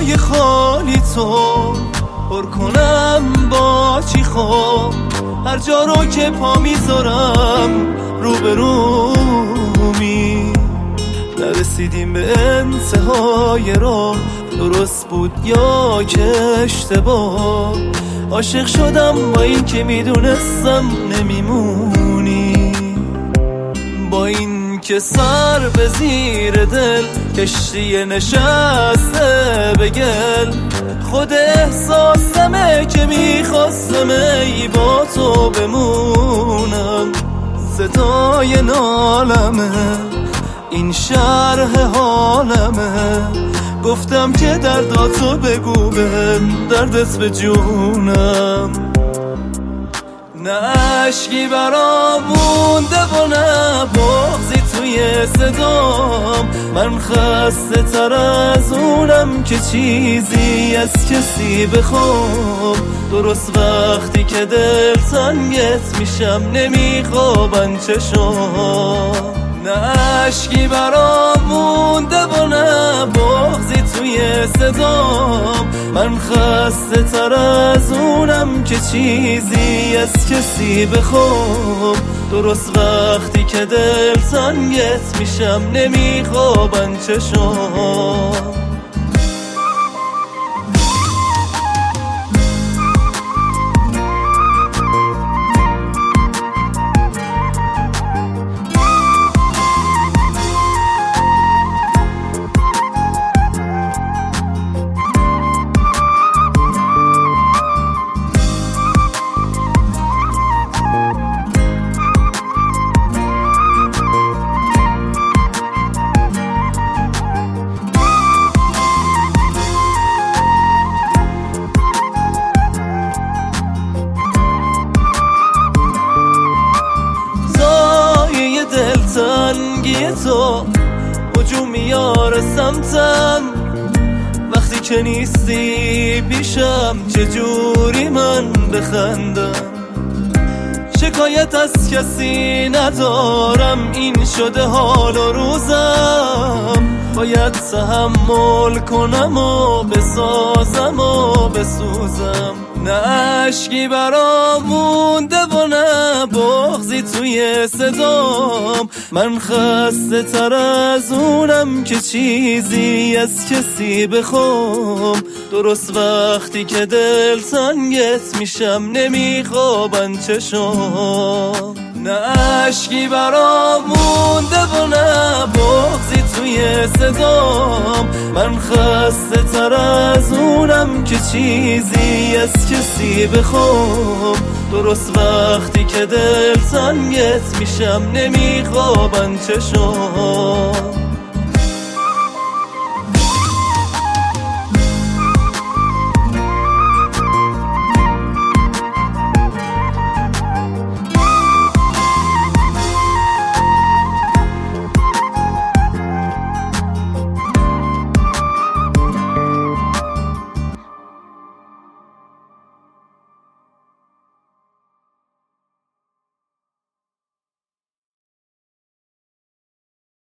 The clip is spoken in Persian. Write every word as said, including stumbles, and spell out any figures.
جای خالی تو پر کنم با چی خواب. هر جا رو که پا میذارم رو به رومی. نرسیدیم به انتهای راه، درست بود یا که اشتباه. عاشق شدم با این که میدونستم نمیمونی، با این که سر به زیر دل کشتی نشسته به گل. خود احساسمه که میخواستم ای با تو بمونم. صدای نالمه این شرح حالمه، گفتم که درداتو بگو بهم، دردت به جونم. نه عشقی برام مونده و نه بغضی توی صدام. من خسته تر از اونم که چیزی از کسی بخوام. درست وقتی که دل تنگت میشم نمیخوابن چشام. نه عشقی برام مونده و نه بغضی توی صدام. من خسته تر از اونم که چیزی از کسی بخوام. درست وقتی که دل تنگت میشم نمیخوابن چشام. دلتنگی تو هجوم میاره سمتم. وقتی که نیستی پیشم چجوری من بخندم. شکایت از کسی ندارم، این شده حال و روزم. باید تحمل کنم و بسازم و بسوزم. نه عشقی برام مونده و نه بغضی توی صدام. من خسته تر از اونم که چیزی از کسی بخوام. درست وقتی که دل تنگت میشم نمیخوابن چشام. نه عشقی برام مونده و نه بغضی توی صدام. من خسته تر از اونم که چیزی از کسی بخوام. درست وقتی که دل تنگت میشم نمیخوابن چشام.